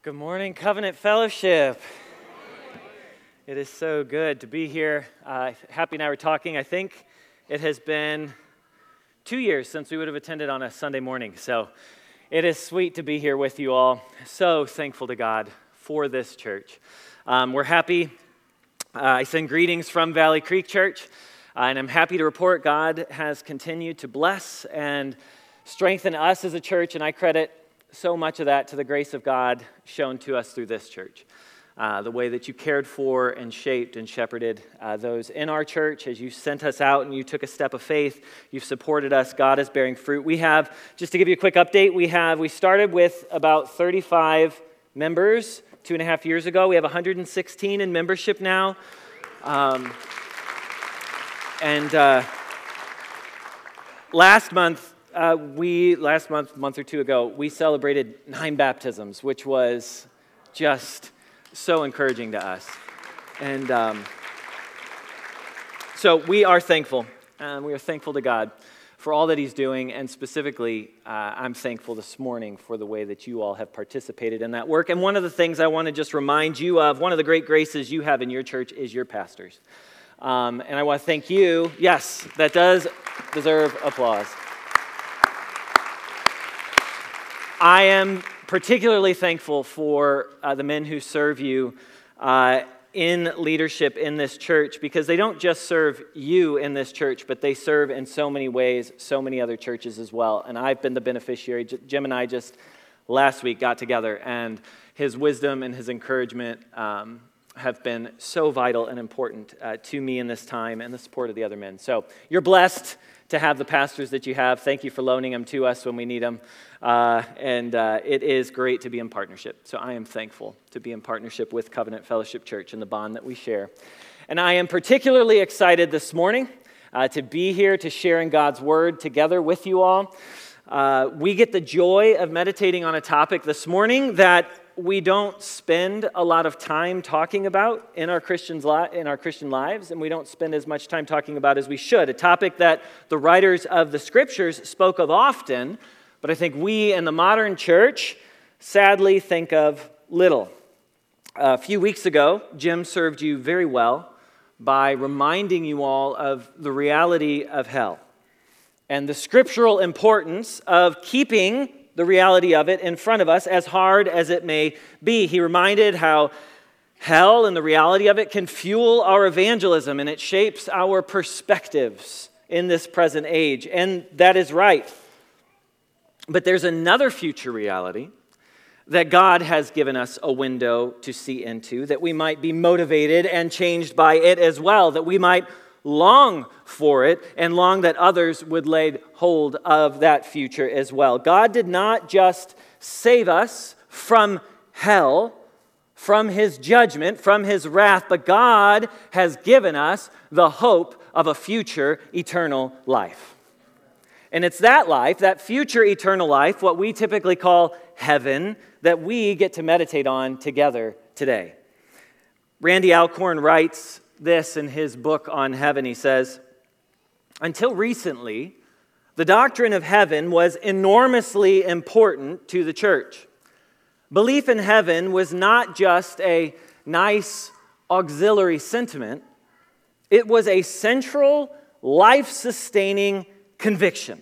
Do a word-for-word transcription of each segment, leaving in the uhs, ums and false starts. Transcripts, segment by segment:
Good morning, Covenant Fellowship. It is so good to be here. Uh, Happy and I were talking. I think it has been two years since we would have attended on a Sunday morning. So it is sweet to be here with you all. So thankful to God for this church. Um, we're happy. Uh, I send greetings from Valley Creek Church, uh, and I'm happy to report God has continued to bless and strengthen us as a church, and I credit so much of that to the grace of God shown to us through this church. Uh, the way that you cared for and shaped and shepherded uh, those in our church as you sent us out and you took a step of faith, you've supported us. God is bearing fruit. We have, just to give you a quick update, we have, we started with about thirty-five members two and a half years ago. We have one hundred sixteen in membership now. Um, and uh, last month, Uh, we, last month, month or two ago, we celebrated nine baptisms, which was just so encouraging to us. And um, so we are thankful. Uh, we are thankful to God for all that He's doing, and specifically, uh, I'm thankful this morning for the way that you all have participated in that work. And one of the things I want to just remind you of, one of the great graces you have in your church is your pastors. Um, and I want to thank you. Yes, that does deserve applause. I am particularly thankful for uh, the men who serve you uh, in leadership in this church, because they don't just serve you in this church, but they serve in so many ways, so many other churches as well. And I've been the beneficiary. J- Jim and I just last week got together, and his wisdom and his encouragement um, have been so vital and important uh, to me in this time, and the support of the other men. So you're blessed to have the pastors that you have. Thank you for loaning them to us when we need them. Uh, and uh, it is great to be in partnership. So I am thankful to be in partnership with Covenant Fellowship Church and the bond that we share. And I am particularly excited this morning uh, to be here to share in God's Word together with you all. Uh, we get the joy of meditating on a topic this morning that we don't spend a lot of time talking about in our Christians li- in our Christian lives, and we don't spend as much time talking about as we should. A topic that the writers of the Scriptures spoke of often, but I think we in the modern church sadly think of little. A few weeks ago, Jim served you very well by reminding you all of the reality of hell and the scriptural importance of keeping the reality of it in front of us, as hard as it may be. He reminded how hell and the reality of it can fuel our evangelism, and it shapes our perspectives in this present age. And that is right. But there's another future reality that God has given us a window to see into, that we might be motivated and changed by it as well, that we might long for it, and long that others would lay hold of that future as well. God did not just save us from hell, from His judgment, from His wrath, but God has given us the hope of a future eternal life. And it's that life, that future eternal life, what we typically call heaven, that we get to meditate on together today. Randy Alcorn writes this in his book on heaven. He says, "Until recently, the doctrine of heaven was enormously important to the church. Belief in heaven was not just a nice auxiliary sentiment. It was a central, life-sustaining conviction.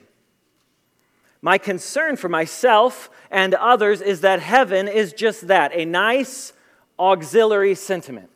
My concern for myself and others is that heaven is just that, a nice auxiliary sentiment.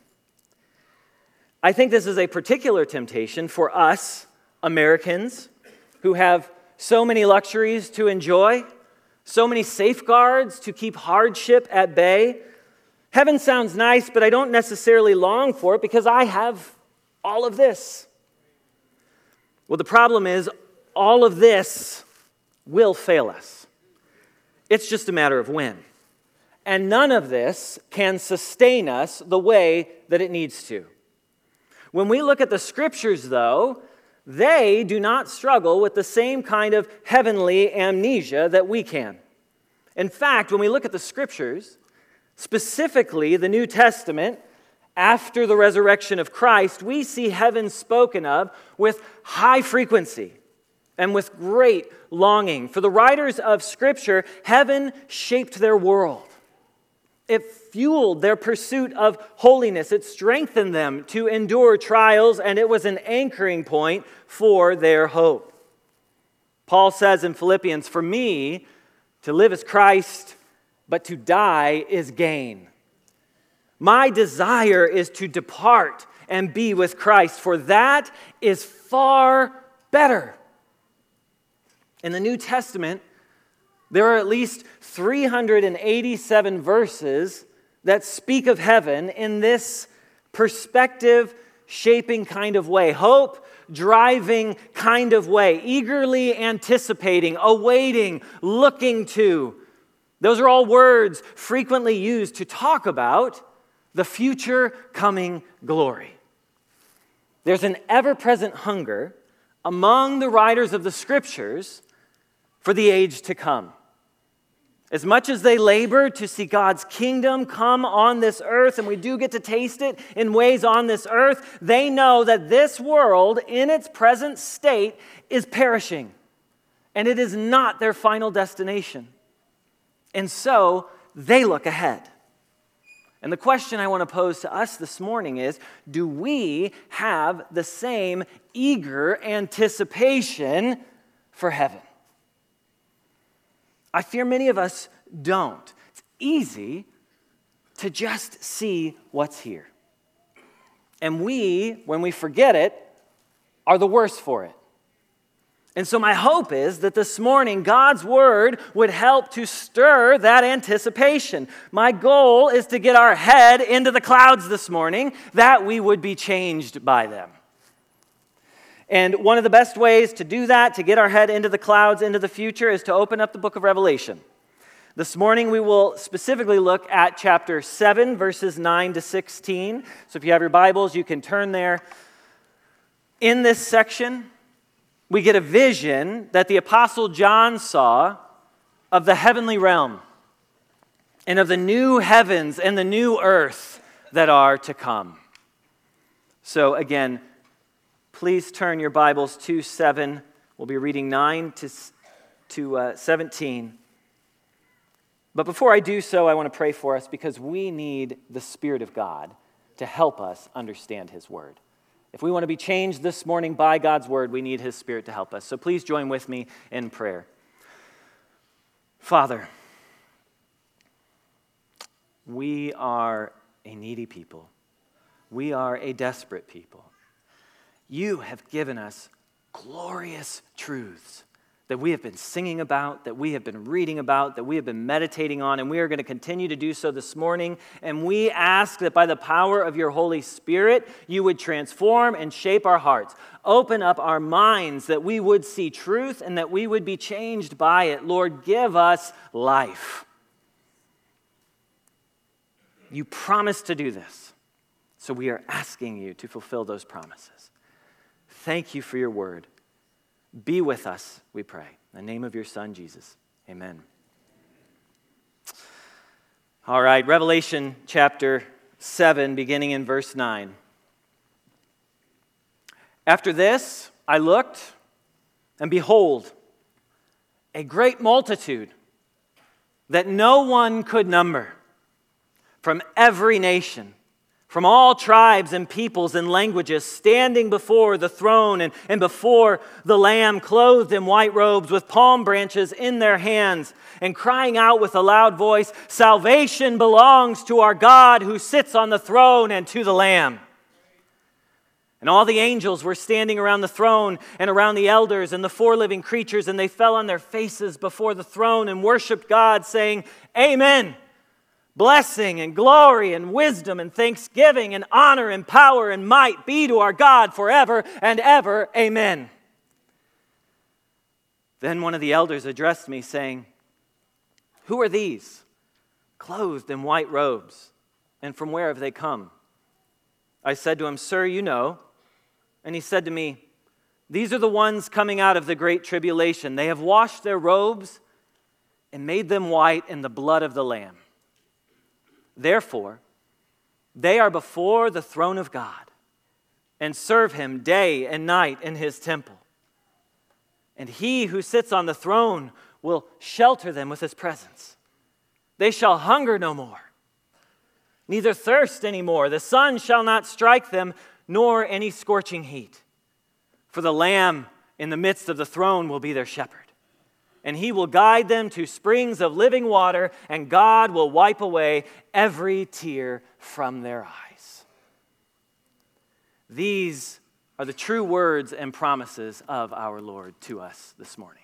I think this is a particular temptation for us Americans who have so many luxuries to enjoy, so many safeguards to keep hardship at bay. Heaven sounds nice, but I don't necessarily long for it because I have all of this." Well, the problem is all of this will fail us. It's just a matter of when. And none of this can sustain us the way that it needs to. When we look at the Scriptures, though, they do not struggle with the same kind of heavenly amnesia that we can. In fact, when we look at the Scriptures, specifically the New Testament, after the resurrection of Christ, we see heaven spoken of with high frequency and with great longing. For the writers of Scripture, heaven shaped their world. It fueled their pursuit of holiness. It strengthened them to endure trials, and it was an anchoring point for their hope. Paul says in Philippians, "For me, to live is Christ, but to die is gain. My desire is to depart and be with Christ, for that is far better." In the New Testament, there are at least three hundred eighty-seven verses that speak of heaven in this perspective-shaping kind of way, hope-driving kind of way, eagerly anticipating, awaiting, looking to. Those are all words frequently used to talk about the future coming glory. There's an ever-present hunger among the writers of the Scriptures for the age to come. As much as they labor to see God's kingdom come on this earth, and we do get to taste it in ways on this earth, they know that this world in its present state is perishing, and it is not their final destination. And so they look ahead. And the question I want to pose to us this morning is, do we have the same eager anticipation for heaven? I fear many of us don't. It's easy to just see what's here. And we, when we forget it, are the worse for it. And so my hope is that this morning God's Word would help to stir that anticipation. My goal is to get our head into the clouds this morning, that we would be changed by them. And one of the best ways to do that, to get our head into the clouds, into the future, is to open up the book of Revelation. This morning we will specifically look at chapter seven, verses nine to sixteen. So if you have your Bibles, you can turn there. In this section, we get a vision that the Apostle John saw of the heavenly realm and of the new heavens and the new earth that are to come. So again, please turn your Bibles to seven. We'll be reading nine to, to uh, seventeen. But before I do so, I want to pray for us because we need the Spirit of God to help us understand His Word. If we want to be changed this morning by God's Word, we need His Spirit to help us. So please join with me in prayer. Father, we are a needy people. We are a desperate people. You have given us glorious truths that we have been singing about, that we have been reading about, that we have been meditating on, and we are going to continue to do so this morning. And we ask that by the power of your Holy Spirit, you would transform and shape our hearts. Open up our minds that we would see truth and that we would be changed by it. Lord, give us life. You promised to do this, so we are asking you to fulfill those promises. Thank you for your word. Be with us, we pray. In the name of your Son, Jesus. Amen. All right, Revelation chapter seven, beginning in verse nine. After this, I looked, and behold, a great multitude that no one could number, from every nation, from all tribes and peoples and languages, standing before the throne and, and before the Lamb, clothed in white robes with palm branches in their hands, and crying out with a loud voice, "Salvation belongs to our God who sits on the throne and to the Lamb." And all the angels were standing around the throne and around the elders and the four living creatures, and they fell on their faces before the throne and worshiped God, saying, "Amen. Blessing and glory and wisdom and thanksgiving and honor and power and might be to our God forever and ever. Amen." Then one of the elders addressed me, saying, "Who are these, clothed in white robes, and from where have they come?" I said to him, "Sir, you know." And he said to me, "These are the ones coming out of the great tribulation. They have washed their robes and made them white in the blood of the Lamb. Therefore, they are before the throne of God and serve him day and night in his temple. And he who sits on the throne will shelter them with his presence. They shall hunger no more, neither thirst anymore. The sun shall not strike them, nor any scorching heat. For the Lamb in the midst of the throne will be their shepherd, and he will guide them to springs of living water, and God will wipe away every tear from their eyes. These are the true words and promises of our Lord to us this morning.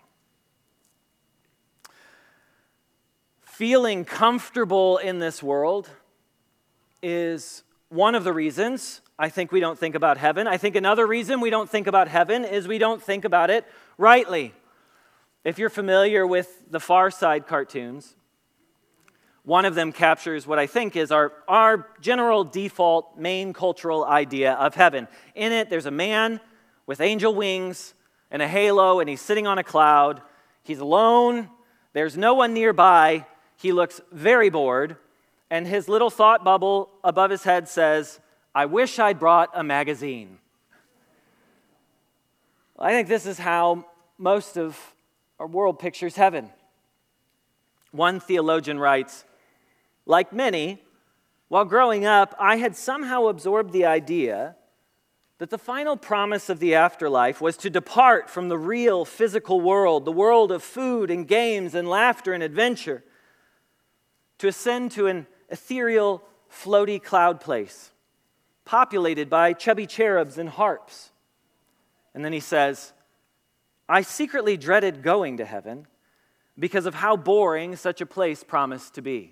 Feeling comfortable in this world is one of the reasons I think we don't think about heaven. I think another reason we don't think about heaven is we don't think about it rightly. If you're familiar with the Far Side cartoons, one of them captures what I think is our, our general default main cultural idea of heaven. In it, there's a man with angel wings and a halo, and he's sitting on a cloud. He's alone. There's no one nearby. He looks very bored, and his little thought bubble above his head says, "I wish I'd brought a magazine." I think this is how most of our world pictures heaven. One theologian writes, "Like many, while growing up, I had somehow absorbed the idea that the final promise of the afterlife was to depart from the real physical world, the world of food and games and laughter and adventure, to ascend to an ethereal, floaty cloud place, populated by chubby cherubs and harps." And then he says, "I secretly dreaded going to heaven because of how boring such a place promised to be."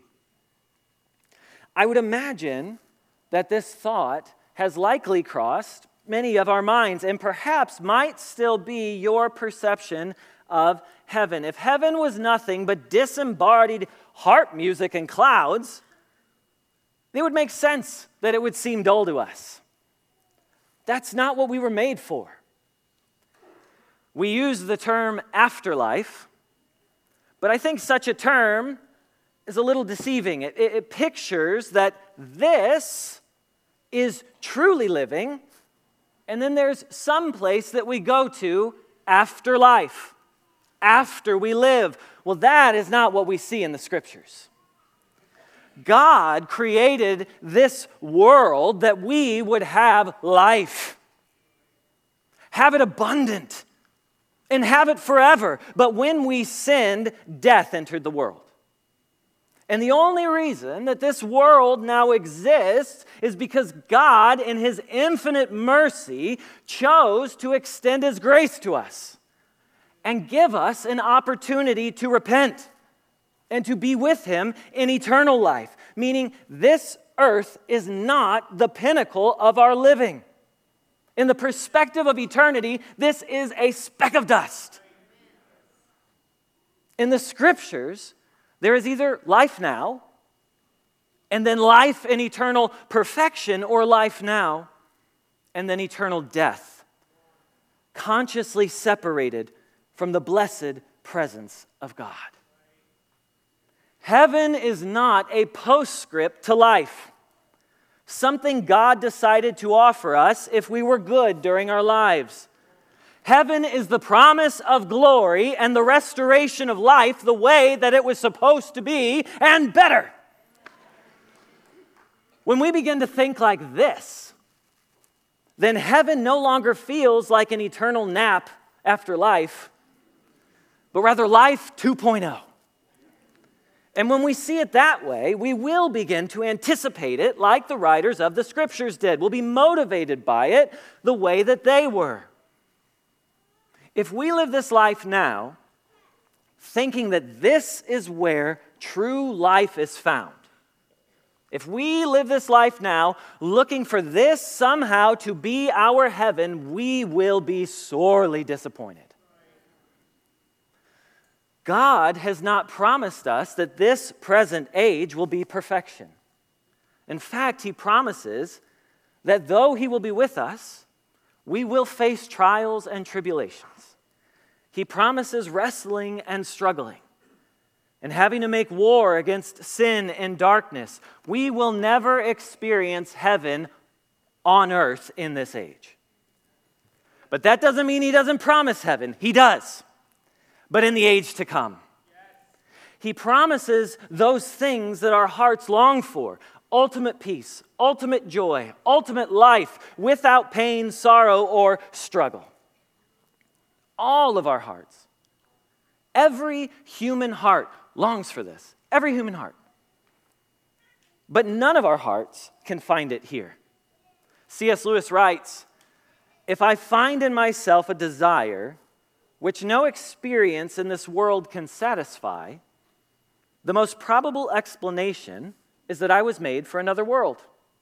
I would imagine that this thought has likely crossed many of our minds and perhaps might still be your perception of heaven. If heaven was nothing but disembodied harp music and clouds, it would make sense that it would seem dull to us. That's not what we were made for. We use the term afterlife, but I think such a term is a little deceiving. It, it, it pictures that this is truly living, and then there's some place that we go to after life, after we live. Well, that is not what we see in the Scriptures. God created this world that we would have life, have it abundant, and have it forever. But when we sinned, death entered the world. And the only reason that this world now exists is because God, in His infinite mercy, chose to extend His grace to us and give us an opportunity to repent and to be with Him in eternal life. Meaning, this earth is not the pinnacle of our living. In the perspective of eternity, this is a speck of dust. In the Scriptures, there is either life now, and then life in eternal perfection, or life now, and then eternal death, consciously separated from the blessed presence of God. Heaven is not a postscript to life, something God decided to offer us if we were good during our lives. Heaven is the promise of glory and the restoration of life the way that it was supposed to be, and better. When we begin to think like this, then heaven no longer feels like an eternal nap after life, but rather life two point oh. And when we see it that way, we will begin to anticipate it like the writers of the Scriptures did. We'll be motivated by it the way that they were. If we live this life now, thinking that this is where true life is found, if we live this life now looking for this somehow to be our heaven, we will be sorely disappointed. God has not promised us that this present age will be perfection. In fact, He promises that though He will be with us, we will face trials and tribulations. He promises wrestling and struggling and having to make war against sin and darkness. We will never experience heaven on earth in this age. But that doesn't mean He doesn't promise heaven. He does, but in the age to come. He promises those things that our hearts long for. ultimate peace, ultimate joy, ultimate life without pain, sorrow, or struggle. All of our hearts. Every human heart longs for this. Every human heart. But none of our hearts can find it here. C S Lewis writes, "If I find in myself a desire which no experience in this world can satisfy, the most probable explanation is that I was made for another world.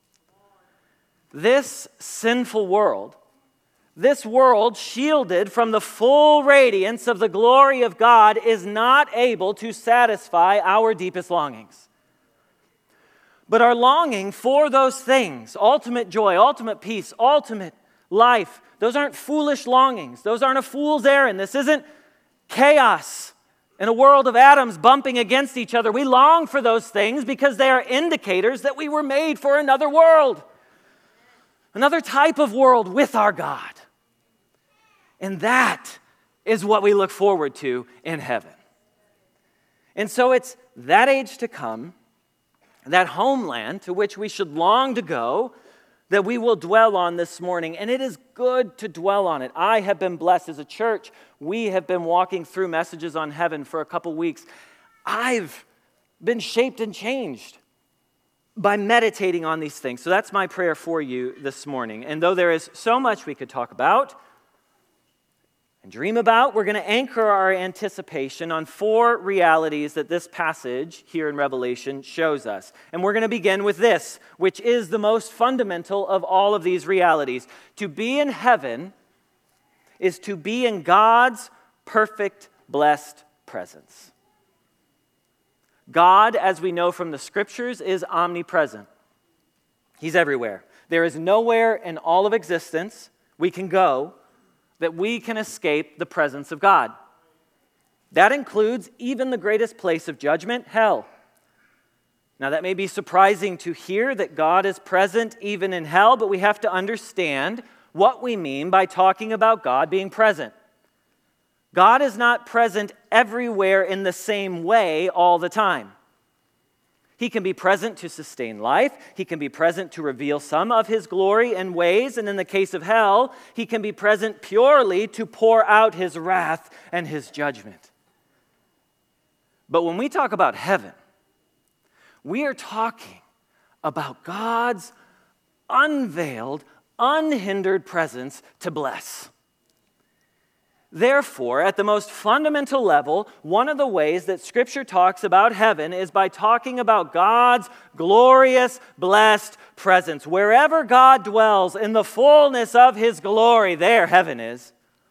This sinful world, this world shielded from the full radiance of the glory of God, is not able to satisfy our deepest longings. But our longing for those things, ultimate joy, ultimate peace, ultimate life, those aren't foolish longings. Those aren't a fool's errand. This isn't chaos in a world of atoms bumping against each other. We long for those things because they are indicators that we were made for another world, another type of world with our God. And that is what we look forward to in heaven. And so it's that age to come, that homeland to which we should long to go, that we will dwell on this morning. And it is good to dwell on it. I have been blessed as a church. We have been walking through messages on heaven for a couple weeks. I've been shaped and changed by meditating on these things. So that's my prayer for you this morning. And though there is so much we could talk about and dream about, we're going to anchor our anticipation on four realities that this passage here in Revelation shows us. And we're going to begin with this, which is the most fundamental of all of these realities. To be in heaven is to be in God's perfect, blessed presence. God, as we know from the Scriptures, is omnipresent. He's everywhere. There is nowhere in all of existence we can go that we can escape the presence of God. That includes even the greatest place of judgment, hell. Now, that may be surprising to hear that God is present even in hell, but we have to understand what we mean by talking about God being present. God is not present everywhere in the same way all the time. He can be present to sustain life. He can be present to reveal some of his glory and ways. And in the case of hell, he can be present purely to pour out his wrath and his judgment. But when we talk about heaven, we are talking about God's unveiled, unhindered presence to bless. Therefore, at the most fundamental level, one of the ways that Scripture talks about heaven is by talking about God's glorious, blessed presence. Wherever God dwells in the fullness of his glory, there heaven is.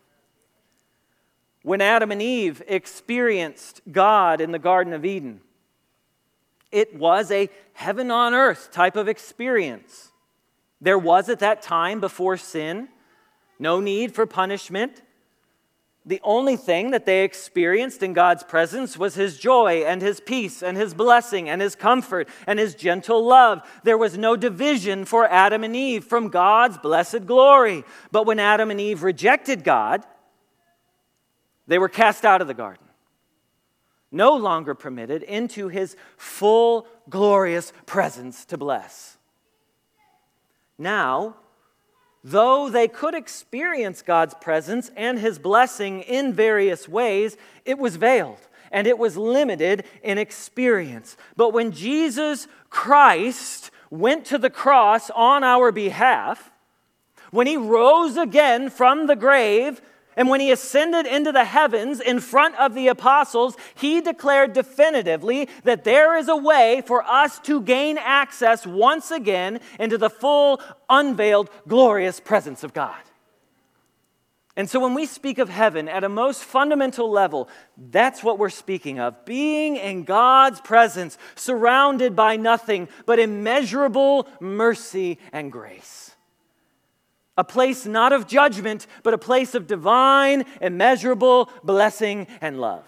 When Adam and Eve experienced God in the Garden of Eden, it was a heaven on earth type of experience. There was at that time, before sin, no need for punishment. The only thing that they experienced in God's presence was his joy and his peace and his blessing and his comfort and his gentle love. There was no division for Adam and Eve from God's blessed glory. But when Adam and Eve rejected God, they were cast out of the garden, no longer permitted into his full, glorious presence to bless. Now, though they could experience God's presence and his blessing in various ways, it was veiled and it was limited in experience. But when Jesus Christ went to the cross on our behalf, when he rose again from the grave, and when he ascended into the heavens in front of the apostles, he declared definitively that there is a way for us to gain access once again into the full, unveiled, glorious presence of God. And so when we speak of heaven at a most fundamental level, that's what we're speaking of. Being in God's presence, surrounded by nothing but immeasurable mercy and grace. A place not of judgment, but a place of divine, immeasurable blessing and love.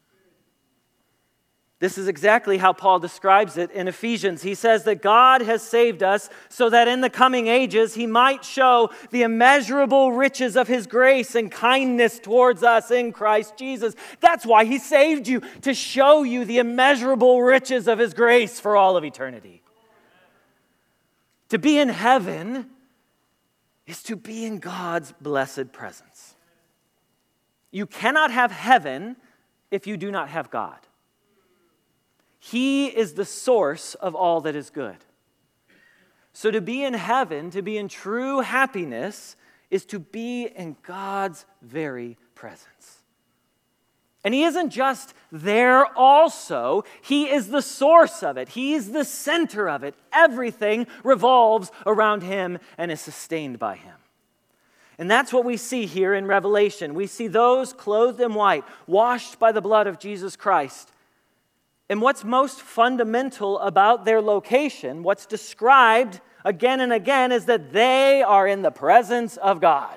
This is exactly how Paul describes it in Ephesians. He says that God has saved us so that in the coming ages he might show the immeasurable riches of his grace and kindness towards us in Christ Jesus. That's why he saved you, to show you the immeasurable riches of his grace for all of eternity. To be in heaven is to be in God's blessed presence. You cannot have heaven if you do not have God. He is the source of all that is good. So to be in heaven, to be in true happiness, is to be in God's very presence. And He isn't just there also, He is the source of it. He's the center of it. Everything revolves around Him and is sustained by Him. And that's what we see here in Revelation. We see those clothed in white, washed by the blood of Jesus Christ. And what's most fundamental about their location, what's described again and again, is that they are in the presence of God.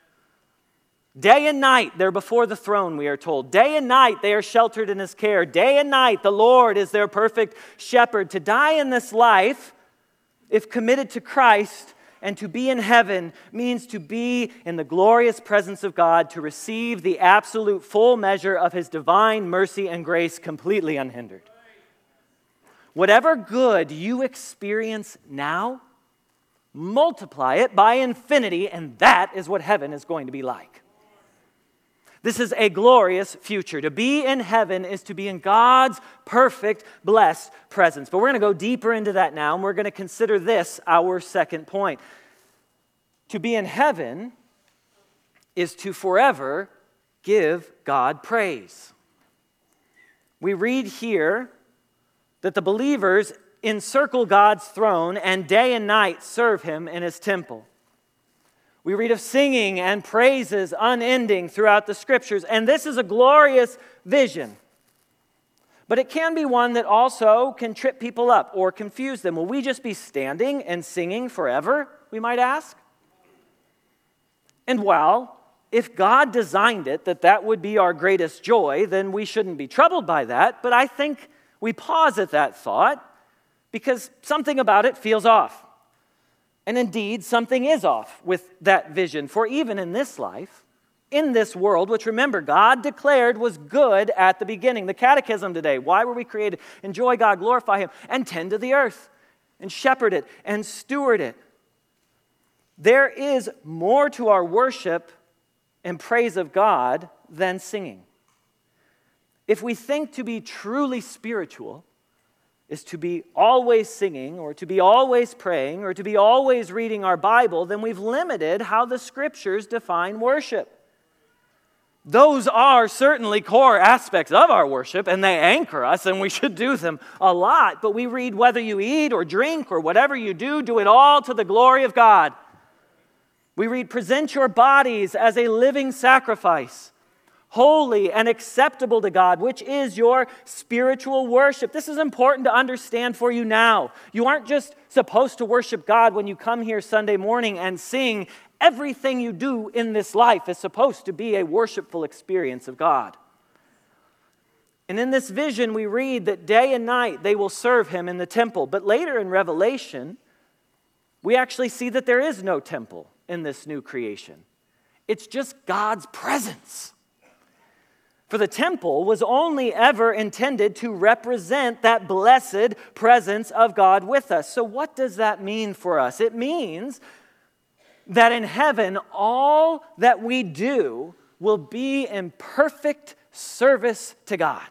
Day and night, they're before the throne, we are told. Day and night, they are sheltered in His care. Day and night, the Lord is their perfect shepherd. To die in this life, if committed to Christ, and to be in heaven means to be in the glorious presence of God, to receive the absolute full measure of His divine mercy and grace completely unhindered. Whatever good you experience now, multiply it by infinity, and that is what heaven is going to be like. This is a glorious future. To be in heaven is to be in God's perfect, blessed presence. But we're going to go deeper into that now, and we're going to consider this our second point. To be in heaven is to forever give God praise. We read here that the believers encircle God's throne and day and night serve Him in His temple. We read of singing and praises unending throughout the Scriptures, and this is a glorious vision. But it can be one that also can trip people up or confuse them. Will we just be standing and singing forever, we might ask? And while, if God designed it that that would be our greatest joy, then we shouldn't be troubled by that. But I think we pause at that thought because something about it feels off. And indeed, something is off with that vision. For even in this life, in this world, which remember, God declared was good at the beginning. The catechism today, why were we created? Enjoy God, glorify Him, and tend to the earth, and shepherd it, and steward it. There is more to our worship and praise of God than singing. If we think to be truly spiritual is to be always singing, or to be always praying, or to be always reading our Bible, then we've limited how the Scriptures define worship. Those are certainly core aspects of our worship, and they anchor us, and we should do them a lot. But we read, whether you eat or drink or whatever you do, do it all to the glory of God. We read, present your bodies as a living sacrifice, holy and acceptable to God, which is your spiritual worship. This is important to understand for you now. You aren't just supposed to worship God when you come here Sunday morning and sing. Everything you do in this life is supposed to be a worshipful experience of God. And in this vision, we read that day and night they will serve Him in the temple. But later in Revelation, we actually see that there is no temple in this new creation. It's just God's presence. For the temple was only ever intended to represent that blessed presence of God with us. So what does that mean for us? It means that in heaven, all that we do will be in perfect service to God.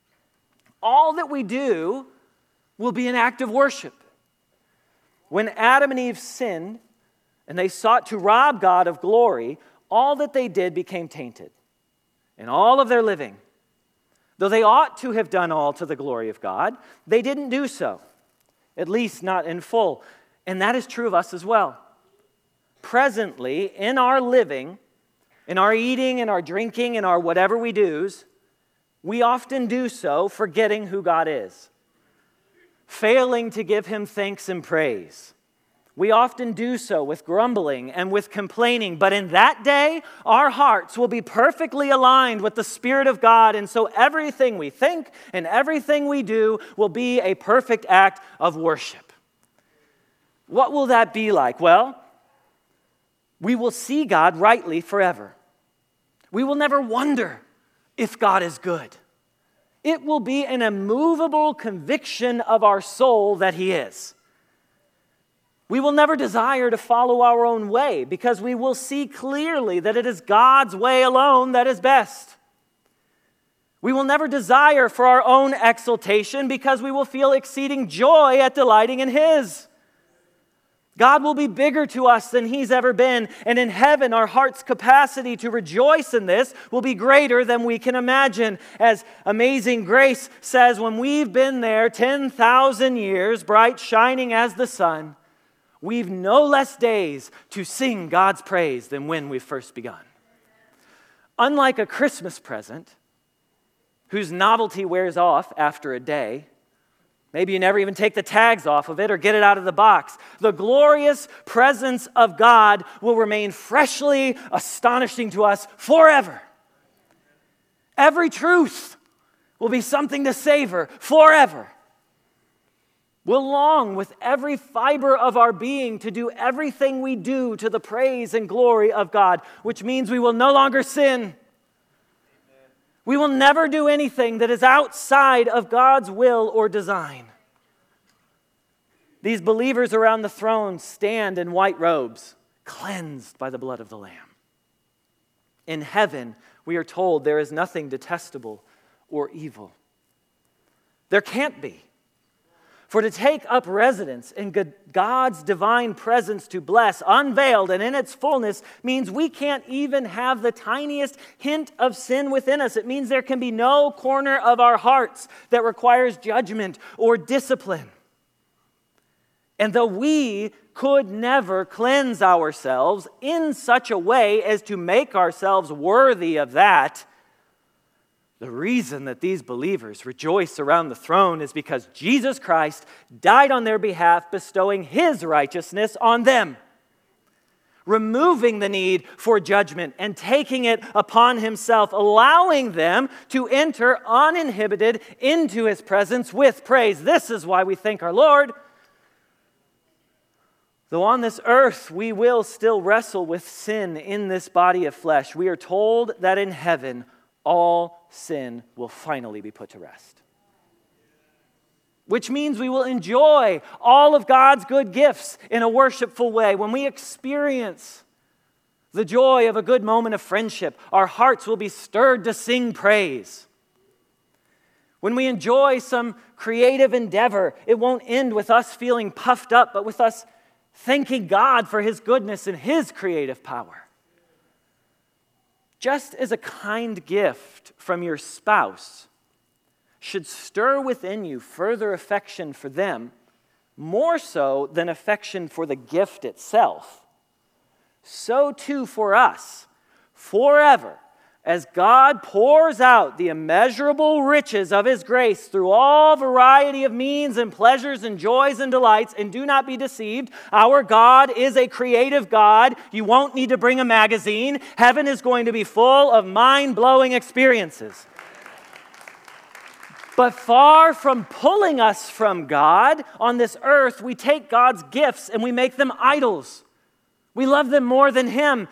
All that we do will be an act of worship. When Adam and Eve sinned and they sought to rob God of glory, all that they did became tainted. In all of their living, though they ought to have done all to the glory of God, they didn't do so, at least not in full. And that is true of us as well. Presently, in our living, in our eating, in our drinking, in our whatever we do, we often do so forgetting who God is, failing to give Him thanks and praise. We often do so with grumbling and with complaining, but in that day, our hearts will be perfectly aligned with the Spirit of God, and so everything we think and everything we do will be a perfect act of worship. What will that be like? Well, we will see God rightly forever. We will never wonder if God is good. It will be an immovable conviction of our soul that He is. We will never desire to follow our own way because we will see clearly that it is God's way alone that is best. We will never desire for our own exaltation because we will feel exceeding joy at delighting in His. God will be bigger to us than He's ever been, and in heaven our heart's capacity to rejoice in this will be greater than we can imagine. As Amazing Grace says, when we've been there ten thousand years, bright shining as the sun, we've no less days to sing God's praise than when we first begun. Unlike a Christmas present, whose novelty wears off after a day, maybe you never even take the tags off of it or get it out of the box, the glorious presence of God will remain freshly astonishing to us forever. Every truth will be something to savor forever. We'll long with every fiber of our being to do everything we do to the praise and glory of God, which means we will no longer sin. We will never do anything that is outside of God's will or design. These believers around the throne stand in white robes, cleansed by the blood of the Lamb. In heaven, we are told there is nothing detestable or evil. There can't be. For to take up residence in God's divine presence to bless, unveiled and in its fullness, means we can't even have the tiniest hint of sin within us. It means there can be no corner of our hearts that requires judgment or discipline. And though we could never cleanse ourselves in such a way as to make ourselves worthy of that, the reason that these believers rejoice around the throne is because Jesus Christ died on their behalf, bestowing His righteousness on them, removing the need for judgment and taking it upon Himself, allowing them to enter uninhibited into His presence with praise. This is why we thank our Lord. Though on this earth we will still wrestle with sin in this body of flesh, we are told that in heaven all sin will finally be put to rest. Which means we will enjoy all of God's good gifts in a worshipful way. When we experience the joy of a good moment of friendship, our hearts will be stirred to sing praise. When we enjoy some creative endeavor, it won't end with us feeling puffed up, but with us thanking God for His goodness and His creative power. Just as a kind gift from your spouse should stir within you further affection for them, more so than affection for the gift itself, so too for us, forever, as God pours out the immeasurable riches of His grace through all variety of means and pleasures and joys and delights. And do not be deceived, our God is a creative God. You won't need to bring a magazine. Heaven is going to be full of mind-blowing experiences. But far from pulling us from God, on this earth, we take God's gifts and we make them idols. We love them more than Him.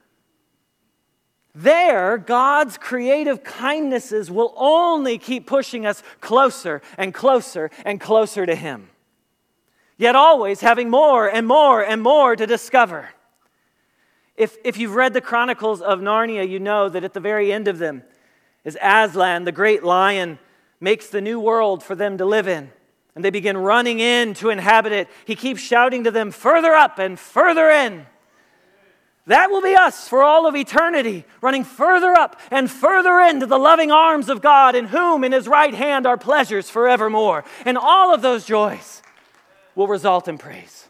There, God's creative kindnesses will only keep pushing us closer and closer and closer to Him. Yet always having more and more and more to discover. If, if you've read the Chronicles of Narnia, you know that at the very end of them, as Aslan, the great lion, makes the new world for them to live in, and they begin running in to inhabit it, he keeps shouting to them, further up and further in. That will be us for all of eternity, running further up and further into the loving arms of God, in whom in His right hand are pleasures forevermore. And all of those joys will result in praise.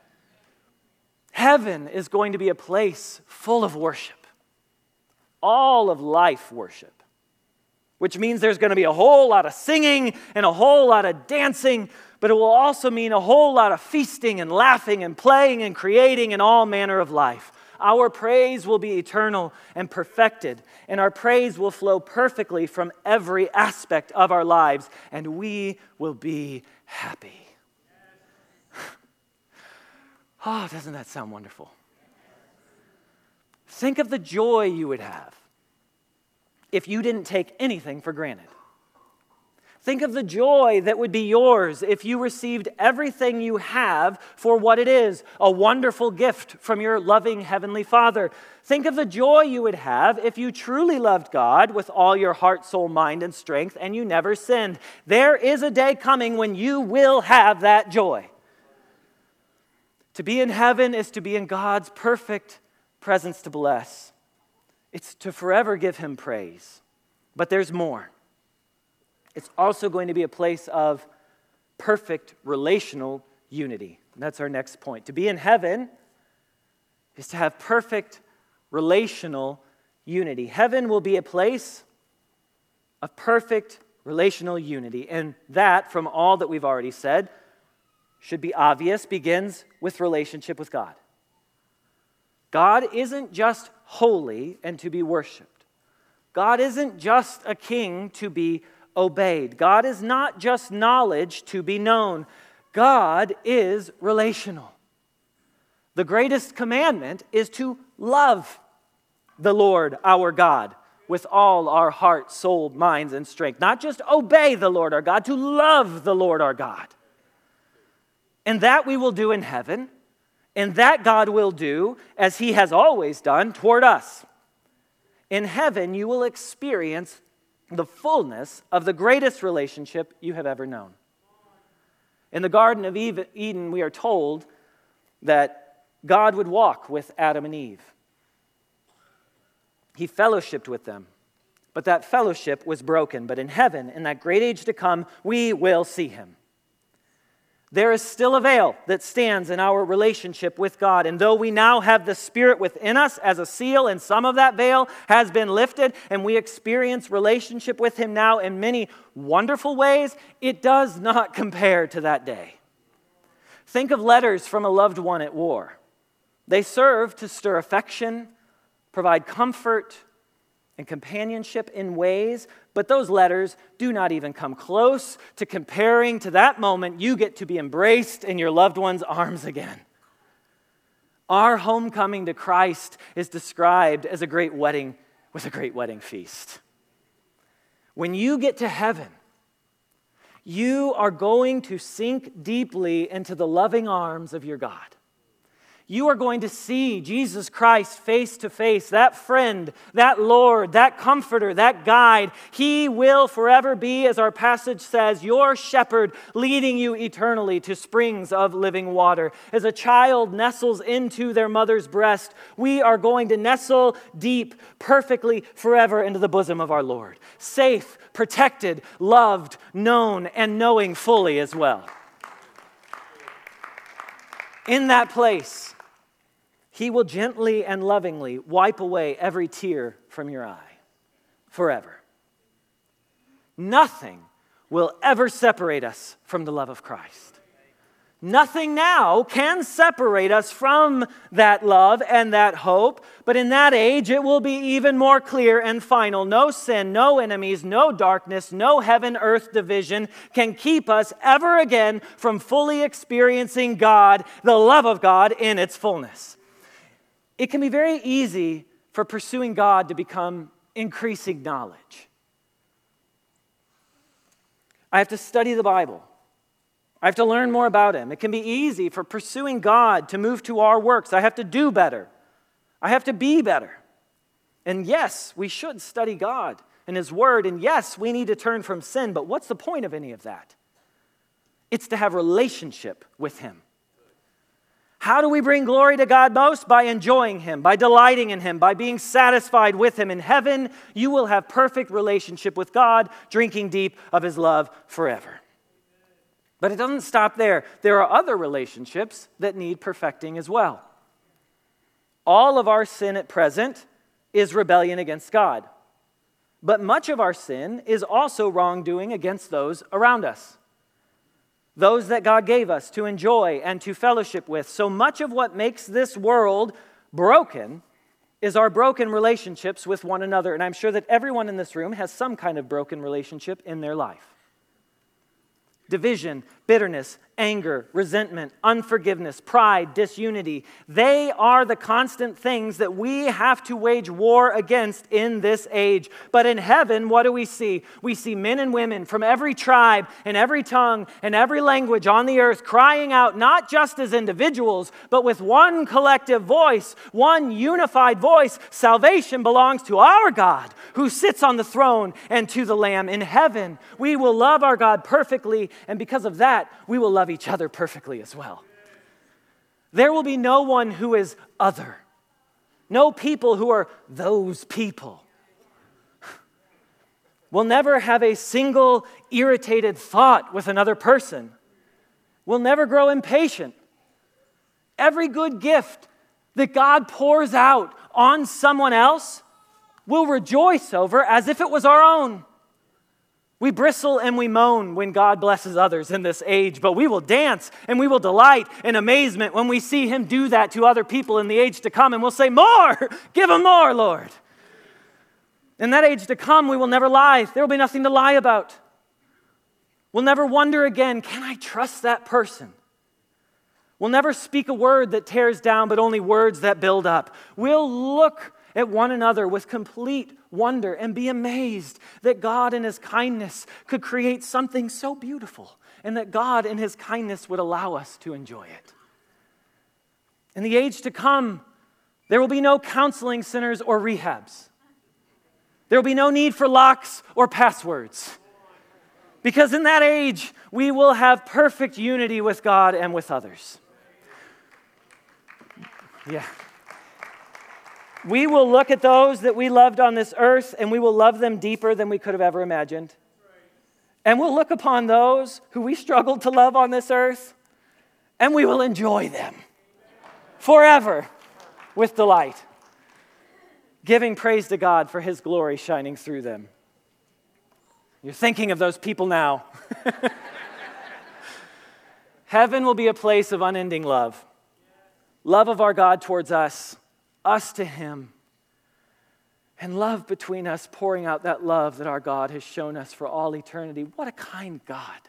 Heaven is going to be a place full of worship. All of life worship. Which means there's going to be a whole lot of singing and a whole lot of dancing, but it will also mean a whole lot of feasting and laughing and playing and creating and all manner of life. Our praise will be eternal and perfected, and our praise will flow perfectly from every aspect of our lives, and we will be happy. Oh, doesn't that sound wonderful? Think of the joy you would have if you didn't take anything for granted. Think of the joy that would be yours if you received everything you have for what it is, a wonderful gift from your loving Heavenly Father. Think of the joy you would have if you truly loved God with all your heart, soul, mind, and strength, and you never sinned. There is a day coming when you will have that joy. To be in heaven is to be in God's perfect presence to bless. It's to forever give Him praise. But there's more. It's also going to be a place of perfect relational unity. And that's our next point. To be in heaven is to have perfect relational unity. Heaven will be a place of perfect relational unity. And that, from all that we've already said, should be obvious, begins with relationship with God. God isn't just holy and to be worshiped. God isn't just a king to be obeyed. God is not just knowledge to be known. God is relational. The greatest commandment is to love the Lord our God with all our heart, soul, minds, and strength. Not just obey the Lord our God, to love the Lord our God. And that we will do in heaven, and that God will do as He has always done toward us. In heaven, you will experience the fullness of the greatest relationship you have ever known. In the Garden of Eden, we are told that God would walk with Adam and Eve. He fellowshiped with them, but that fellowship was broken. But in heaven, in that great age to come, we will see Him. There is still a veil that stands in our relationship with God. And though we now have the Spirit within us as a seal, and some of that veil has been lifted, and we experience relationship with Him now in many wonderful ways, it does not compare to that day. Think of letters from a loved one at war. They serve to stir affection, provide comfort, and companionship in ways, but those letters do not even come close to comparing to that moment you get to be embraced in your loved one's arms again. Our homecoming to Christ is described as a great wedding with a great wedding feast. When you get to heaven, you are going to sink deeply into the loving arms of your God. You are going to see Jesus Christ face to face, that friend, that Lord, that comforter, that guide. He will forever be, as our passage says, your shepherd, leading you eternally to springs of living water. As a child nestles into their mother's breast, we are going to nestle deep, perfectly, forever into the bosom of our Lord. Safe, protected, loved, known, and knowing fully as well. In that place, He will gently and lovingly wipe away every tear from your eye forever. Nothing will ever separate us from the love of Christ. Nothing now can separate us from that love and that hope, but in that age it will be even more clear and final. No sin, no enemies, no darkness, no heaven-earth division can keep us ever again from fully experiencing God, the love of God, in its fullness. It can be very easy for pursuing God to become increasing knowledge. I have to study the Bible. I have to learn more about Him. It can be easy for pursuing God to move to our works. I have to do better. I have to be better. And yes, we should study God and His Word. And yes, we need to turn from sin. But what's the point of any of that? It's to have relationship with Him. How do we bring glory to God most? By enjoying Him, by delighting in Him, by being satisfied with Him. In heaven, you will have perfect relationship with God, drinking deep of His love forever. But it doesn't stop there. There are other relationships that need perfecting as well. All of our sin at present is rebellion against God. But much of our sin is also wrongdoing against those around us. Those that God gave us to enjoy and to fellowship with. So much of what makes this world broken is our broken relationships with one another. And I'm sure that everyone in this room has some kind of broken relationship in their life. Division, bitterness, anger, resentment, unforgiveness, pride, disunity. They are the constant things that we have to wage war against in this age. But in heaven, what do we see? We see men and women from every tribe and every tongue and every language on the earth crying out, not just as individuals, but with one collective voice, one unified voice. Salvation belongs to our God who sits on the throne and to the Lamb. In heaven, we will love our God perfectly, and because of that, we will love each other perfectly as well. There will be no one who is other. No people who are those people. We'll never have a single irritated thought with another person. We'll never grow impatient. Every good gift that God pours out on someone else, we'll rejoice over as if it was our own. We bristle and we moan when God blesses others in this age, but we will dance and we will delight in amazement when we see Him do that to other people in the age to come, and we'll say, more, give Him more, Lord. In that age to come, we will never lie. There will be nothing to lie about. We'll never wonder again, can I trust that person? We'll never speak a word that tears down, but only words that build up. We'll look at one another with complete wonder and be amazed that God in His kindness could create something so beautiful, and that God in His kindness would allow us to enjoy it. In the age to come, there will be no counseling centers or rehabs. There will be no need for locks or passwords. Because in that age, we will have perfect unity with God and with others. Yeah. We will look at those that we loved on this earth, and we will love them deeper than we could have ever imagined. And we'll look upon those who we struggled to love on this earth, and we will enjoy them forever with delight, giving praise to God for His glory shining through them. You're thinking of those people now. Heaven will be a place of unending love. Love of our God towards us, us to Him, and love between us, pouring out that love that our God has shown us for all eternity. What a kind God.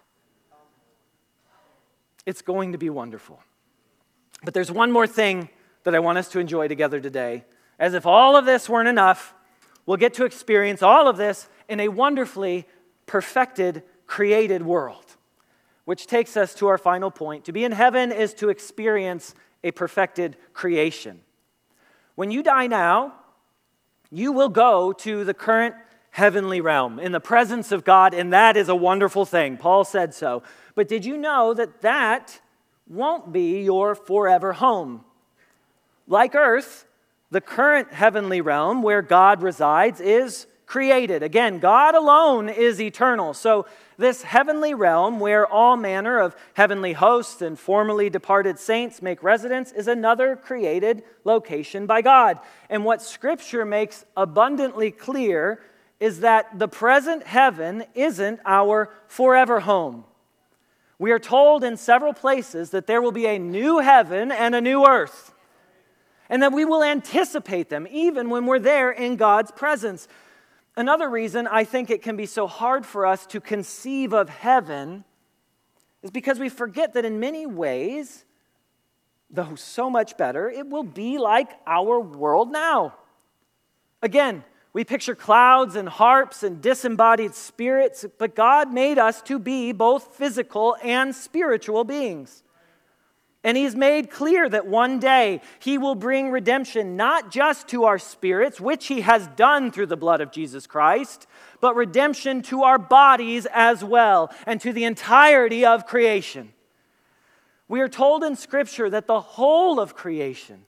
It's going to be wonderful. But there's one more thing that I want us to enjoy together today. As if all of this weren't enough, we'll get to experience all of this in a wonderfully perfected, created world. Which takes us to our final point. To be in heaven is to experience a perfected creation. When you die now, you will go to the current heavenly realm in the presence of God, and that is a wonderful thing. Paul said so. But did you know that that won't be your forever home? Like earth, the current heavenly realm where God resides is created. Again, God alone is eternal. So this heavenly realm where all manner of heavenly hosts and formerly departed saints make residence is another created location by God. And what Scripture makes abundantly clear is that the present heaven isn't our forever home. We are told in several places that there will be a new heaven and a new earth, and that we will anticipate them even when we're there in God's presence. Another reason I think it can be so hard for us to conceive of heaven is because we forget that in many ways, though so much better, it will be like our world now. Again, we picture clouds and harps and disembodied spirits, but God made us to be both physical and spiritual beings. And He's made clear that one day He will bring redemption not just to our spirits, which He has done through the blood of Jesus Christ, but redemption to our bodies as well, and to the entirety of creation. We are told in Scripture that the whole of creation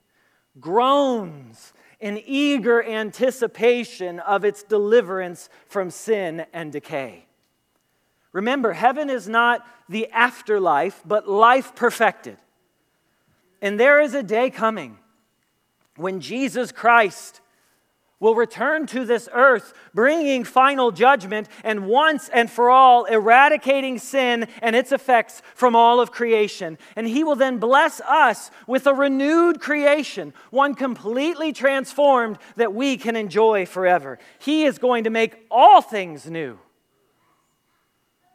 groans in eager anticipation of its deliverance from sin and decay. Remember, heaven is not the afterlife, but life perfected. And there is a day coming when Jesus Christ will return to this earth, bringing final judgment and once and for all eradicating sin and its effects from all of creation. And He will then bless us with a renewed creation, one completely transformed that we can enjoy forever. He is going to make all things new.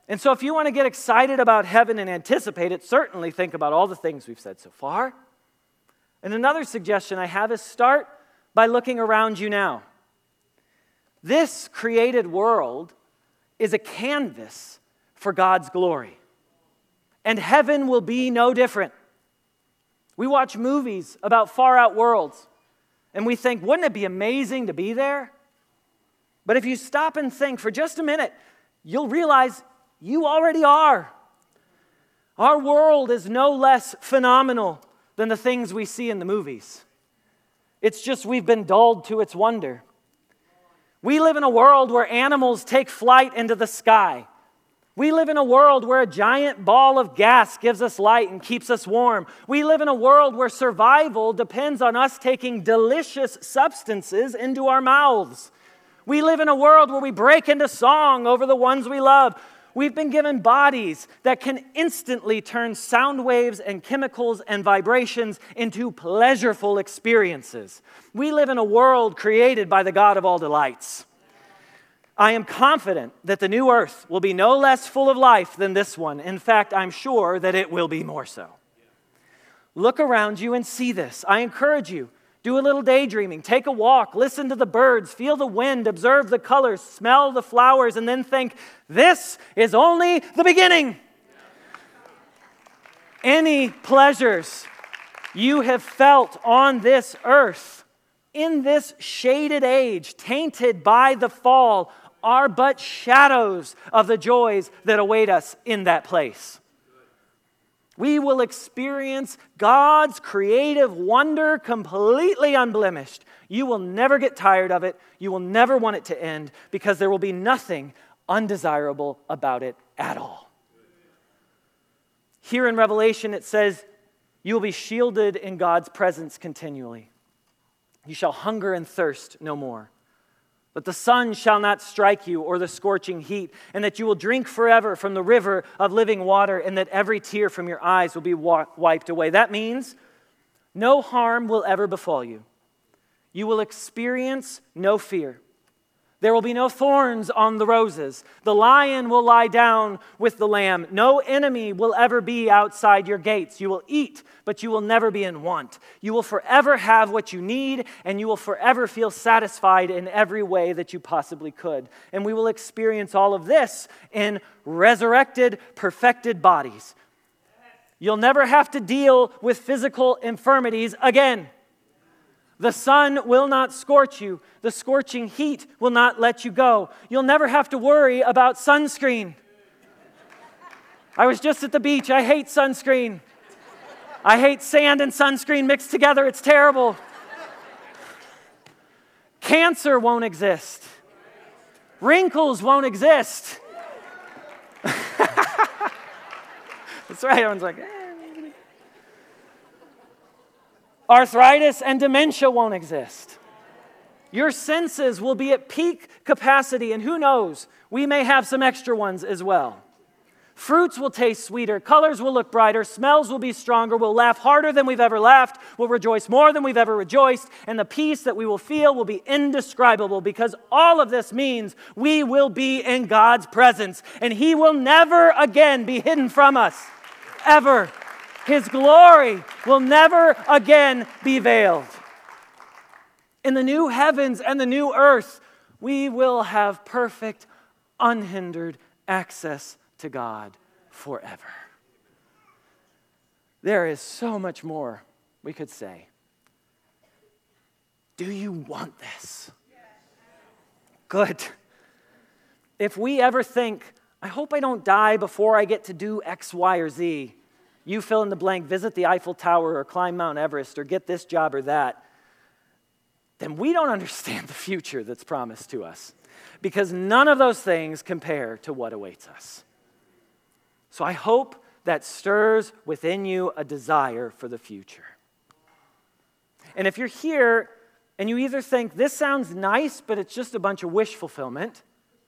And so if you want to get excited about heaven and anticipate it, certainly think about all the things we've said so far. And another suggestion I have is start by looking around you now. This created world is a canvas for God's glory. And heaven will be no different. We watch movies about far-out worlds, and we think, wouldn't it be amazing to be there? But if you stop and think for just a minute, you'll realize you already are. Our world is no less phenomenal than the things we see in the movies. It's just we've been dulled to its wonder. We live in a world where animals take flight into the sky. We live in a world where a giant ball of gas gives us light and keeps us warm. We live in a world where survival depends on us taking delicious substances into our mouths. We live in a world where we break into song over the ones we love. We've been given bodies that can instantly turn sound waves and chemicals and vibrations into pleasureful experiences. We live in a world created by the God of all delights. I am confident that the new earth will be no less full of life than this one. In fact, I'm sure that it will be more so. Look around you and see this. I encourage you, do a little daydreaming, take a walk, listen to the birds, feel the wind, observe the colors, smell the flowers, and then think, this is only the beginning. Any pleasures you have felt on this earth, in this shaded age, tainted by the fall, are but shadows of the joys that await us in that place. We will experience God's creative wonder completely unblemished. You will never get tired of it. You will never want it to end because there will be nothing undesirable about it at all. Here in Revelation it says, you will be shielded in God's presence continually. You shall hunger and thirst no more. That the sun shall not strike you or the scorching heat, and that you will drink forever from the river of living water, and that every tear from your eyes will be wa- wiped away. That means no harm will ever befall you. You will experience no fear. There will be no thorns on the roses. The lion will lie down with the lamb. No enemy will ever be outside your gates. You will eat, but you will never be in want. You will forever have what you need, and you will forever feel satisfied in every way that you possibly could. And we will experience all of this in resurrected, perfected bodies. You'll never have to deal with physical infirmities again. The sun will not scorch you. The scorching heat will not let you go. You'll never have to worry about sunscreen. I was just at the beach. I hate sunscreen. I hate sand and sunscreen mixed together. It's terrible. Cancer won't exist. Wrinkles won't exist. That's right. Everyone's like, eh. Arthritis and dementia won't exist. Your senses will be at peak capacity, and who knows, we may have some extra ones as well. Fruits will taste sweeter, colors will look brighter, smells will be stronger, we'll laugh harder than we've ever laughed, we'll rejoice more than we've ever rejoiced, and the peace that we will feel will be indescribable, because all of this means we will be in God's presence, and He will never again be hidden from us, ever. His glory will never again be veiled. In the new heavens and the new earth, we will have perfect, unhindered access to God forever. There is so much more we could say. Do you want this? Good. If we ever think, I hope I don't die before I get to do X, Y, or Z, you fill in the blank, visit the Eiffel Tower or climb Mount Everest or get this job or that, then we don't understand the future that's promised to us, because none of those things compare to what awaits us. So I hope that stirs within you a desire for the future. And if you're here and you either think this sounds nice, but it's just a bunch of wish fulfillment,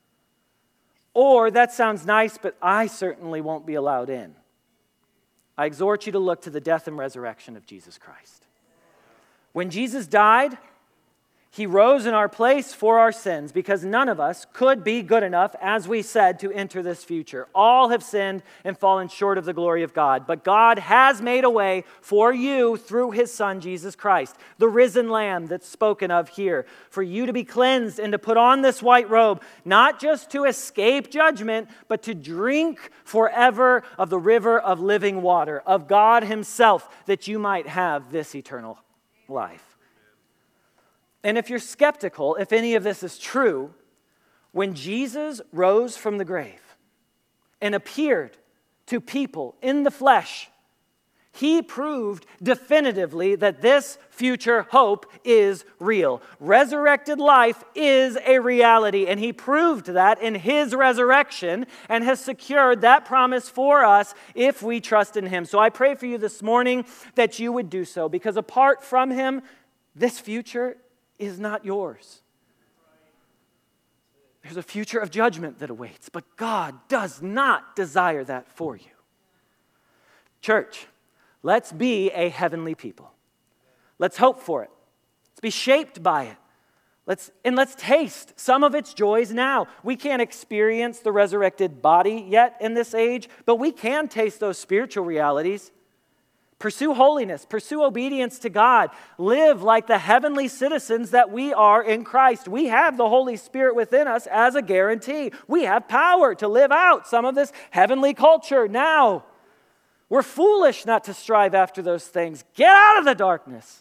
or that sounds nice, but I certainly won't be allowed in, I exhort you to look to the death and resurrection of Jesus Christ. When Jesus died, He rose in our place for our sins because none of us could be good enough, as we said, to enter this future. All have sinned and fallen short of the glory of God. But God has made a way for you through his Son, Jesus Christ, the risen Lamb that's spoken of here, for you to be cleansed and to put on this white robe, not just to escape judgment, but to drink forever of the river of living water, of God himself, that you might have this eternal life. And if you're skeptical, if any of this is true, when Jesus rose from the grave and appeared to people in the flesh, he proved definitively that this future hope is real. Resurrected life is a reality, and he proved that in his resurrection and has secured that promise for us if we trust in him. So I pray for you this morning that you would do so, because apart from him, this future is not yours. There's a future of judgment that awaits, but God does not desire that for you. Church, let's be a heavenly people. Let's hope for it. Let's be shaped by it. Let's, and let's taste some of its joys now. We can't experience the resurrected body yet in this age, but we can taste those spiritual realities. Pursue holiness, pursue obedience to God. Live like the heavenly citizens that we are in Christ. We have the Holy Spirit within us as a guarantee. We have power to live out some of this heavenly culture now. We're foolish not to strive after those things. Get out of the darkness.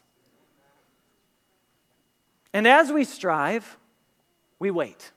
And as we strive, we wait.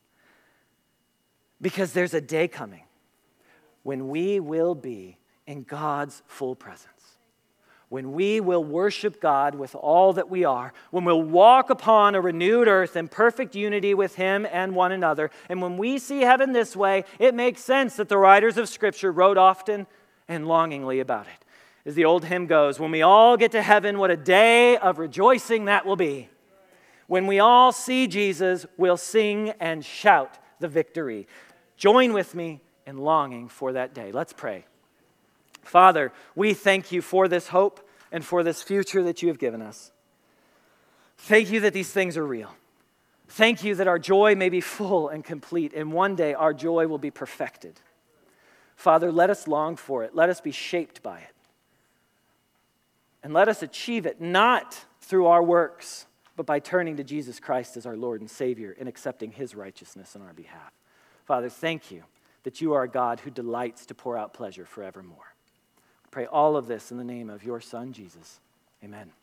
Because there's a day coming when we will be in God's full presence. When we will worship God with all that we are, when we'll walk upon a renewed earth in perfect unity with him and one another, and when we see heaven this way, it makes sense that the writers of Scripture wrote often and longingly about it. As the old hymn goes, when we all get to heaven, what a day of rejoicing that will be. When we all see Jesus, we'll sing and shout the victory. Join with me in longing for that day. Let's pray. Father, we thank you for this hope and for this future that you have given us. Thank you that these things are real. Thank you that our joy may be full and complete, and one day our joy will be perfected. Father, let us long for it. Let us be shaped by it. And let us achieve it not through our works, but by turning to Jesus Christ as our Lord and Savior and accepting his righteousness on our behalf. Father, thank you that you are a God who delights to pour out pleasure forevermore. Pray all of this in the name of your Son, Jesus. Amen.